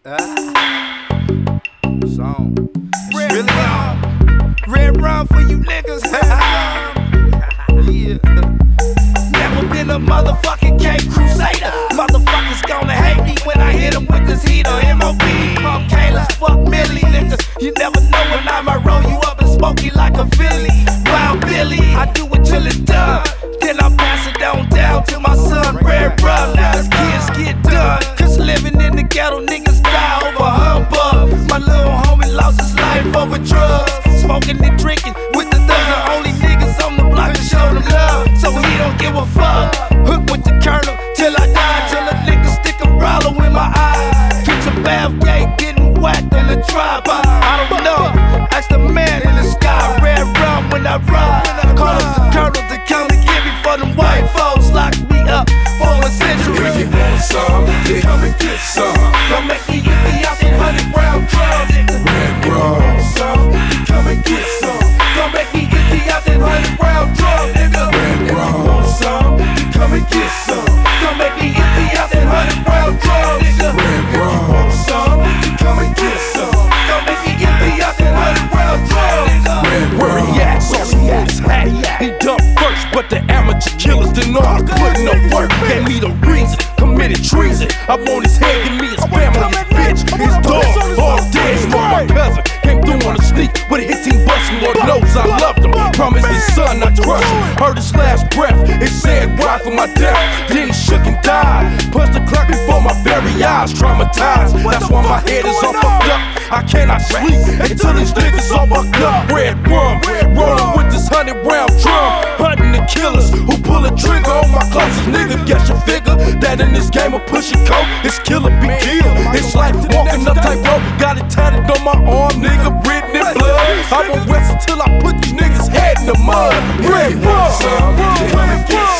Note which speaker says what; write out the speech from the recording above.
Speaker 1: Song. Red really rum. Red rum for you niggas. Yeah. Never been a motherfucking Cape Crusader. Motherfuckers gonna hate me when I hit them with this heater. MOB, Pump Kalas, fuck Millie niggas. You never know when I might roll you up and smoke you like a Philly. Wild Billy, I do it till it's done. Then I pass it on down to my son, Red Rum. Now his kids get done. Cause living in the ghetto, niggas die over humbug. My little homie lost his life over drugs. Smoking and drinking with the thugs, the only niggas on the block to show them love. So he don't give a fuck. Hook with the colonel till I die. Till a nigga stick a rollo in my eye. Catch a bath gate getting whacked in the drive-by. I don't know. Ask the man in the sky. Red rum when I ride. Call up the colonel to come and get me for them white folks. Lock me up for a century.
Speaker 2: If you want some, then come and get some.
Speaker 1: Don't make me get me out that 100-round drum, nigga.
Speaker 2: Red rum, some, come and get some.
Speaker 1: Don't make me get me out that 100-round drum, nigga.
Speaker 2: Red rum, some, come and get some.
Speaker 1: Don't make me get me out that 100-round drum, nigga.
Speaker 2: Red rum, some, come and get some.
Speaker 1: Don't make me get me out that 100-round drum, nigga.
Speaker 3: Where he at? Saucy on his hat. He dumped first, but the amateur killers didn't know how to put no work. Gave me the reason, committed treason. I want his head, give me his family, his bitch, his dog, all dead. Smoke my cousin, came through on a sneak with a hit team bustin'. Lord knows I loved him. Promised his son not to crush him. Heard his last breath, it said ride for my death. Then he shook and died. Punched the clock before my very eyes, traumatized. That's why my head is all fucked up. I cannot sleep until these niggas all fucked up. Red rum, rollin' with this 100-round drum. Hunting the killers who pull a trigger on my closest nigga. Guess you figure that in this game of pushing coke, it's killer be killed. It's like walking up tight rope, got it tatted on my arm, nigga, written in blood. I won't rest until I put these niggas' head in the mud. Red rum,
Speaker 2: come and get